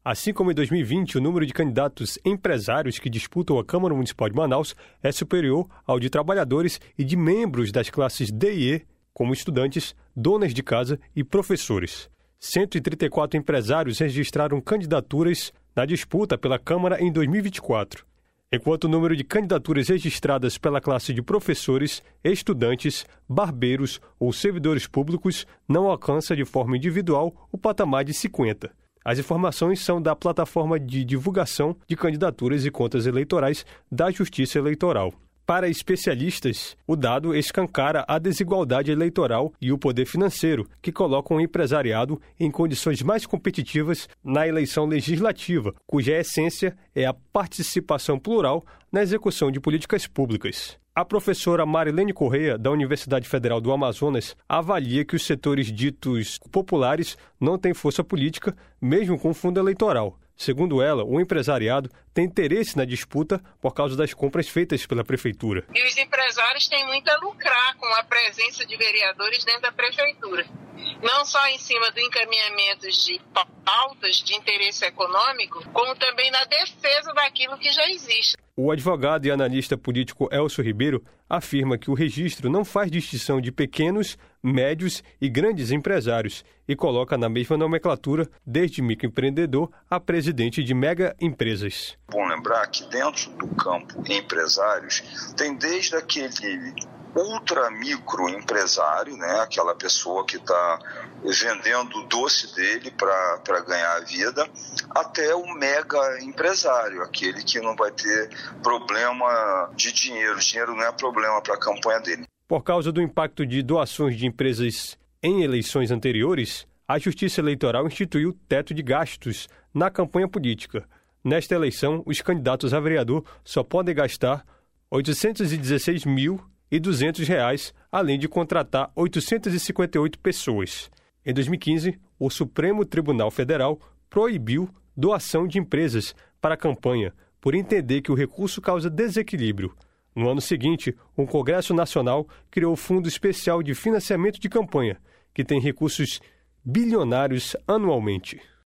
Assim como em 2020, o número de candidatos empresários que disputam a Câmara Municipal de Manaus é superior ao de trabalhadores e de membros das classes D e E, como estudantes, donas de casa e professores. 134 empresários registraram candidaturas na disputa pela Câmara em 2024, enquanto o número de candidaturas registradas pela classe de professores, estudantes, barbeiros ou servidores públicos não alcança de forma individual o patamar de 50. As informações são da plataforma de divulgação de candidaturas e contas eleitorais da Justiça Eleitoral. Para especialistas, o dado escancara a desigualdade eleitoral e o poder financeiro, que colocam o empresariado em condições mais competitivas na eleição legislativa, cuja essência é a participação plural na execução de políticas públicas. A professora Marilene Correia, da Universidade Federal do Amazonas, avalia que os setores ditos populares não têm força política, mesmo com fundo eleitoral. Segundo ela, o empresariado tem interesse na disputa por causa das compras feitas pela prefeitura. E os empresários têm muito a lucrar com a presença de vereadores dentro da prefeitura. Não só em cima do encaminhamento de pautas de interesse econômico, como também na defesa daquilo que já existe. O advogado e analista político Elcio Ribeiro afirma que o registro não faz distinção de pequenos, médios e grandes empresários e coloca na mesma nomenclatura desde microempreendedor a presidente de mega empresas. Bom lembrar que dentro do campo empresários tem desde aquele ultra microempresário, né, aquela pessoa que está vendendo o doce dele para ganhar a vida, até o mega empresário, aquele que não vai ter problema de dinheiro. O dinheiro não é problema para a campanha dele. Por causa do impacto de doações de empresas em eleições anteriores, a Justiça Eleitoral instituiu teto de gastos na campanha política. Nesta eleição, os candidatos a vereador só podem gastar R$ 816.200, além de contratar 858 pessoas. Em 2015, o Supremo Tribunal Federal proibiu doação de empresas para a campanha, por entender que o recurso causa desequilíbrio. No ano seguinte, o Congresso Nacional criou o Fundo Especial de Financiamento de Campanha, que tem recursos bilionários anualmente.